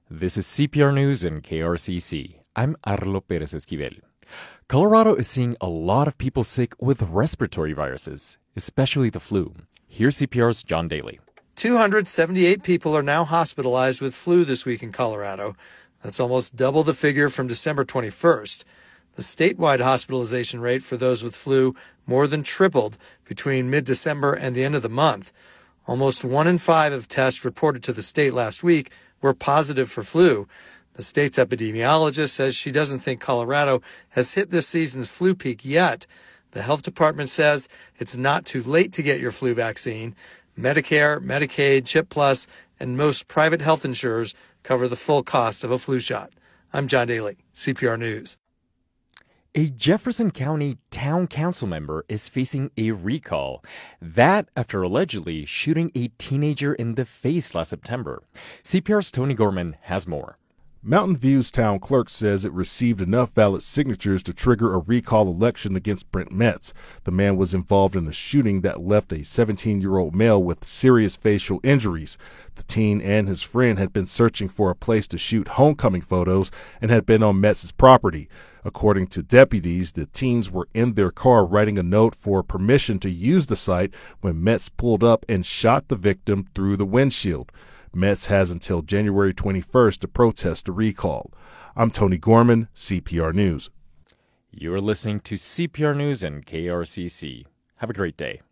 This is CPR News and KRCC. I'm Arlo Perez Esquivel. Colorado is seeing a lot of people sick with respiratory viruses, especially the flu. Here's CPR's John Daly. 278 people are now hospitalized with flu this week in Colorado. That's almost double the figure from December 21st. The statewide hospitalization rate for those with flu more than tripled between mid-December and the end of the month. Almost 1 in 5 of tests reported to the state last week were positive for flu. The state's epidemiologist says she doesn't think Colorado has hit this season's flu peak yet. The health department says it's not too late to get your flu vaccine. Medicare, Medicaid, CHIP Plus, and most private health insurers cover the full cost of a flu shot. I'm John Daly, CPR News. A Jefferson County town council member is facing a recall. That after allegedly shooting a teenager in the face last September. CPR's Tony Gorman has more. Mountain View's town clerk says it received enough valid signatures to trigger a recall election against Brent Metz. The man was involved in a shooting that left a 17-year-old male with serious facial injuries. The teen and his friend had been searching for a place to shoot homecoming photos and had been on Metz's property. According to deputies, the teens were in their car writing a note for permission to use the site when Metz pulled up and shot the victim through the windshield. Metz has until January 21st to protest the recall. I'm Tony Gorman, CPR News. You're listening to CPR News and KRCC. Have a great day.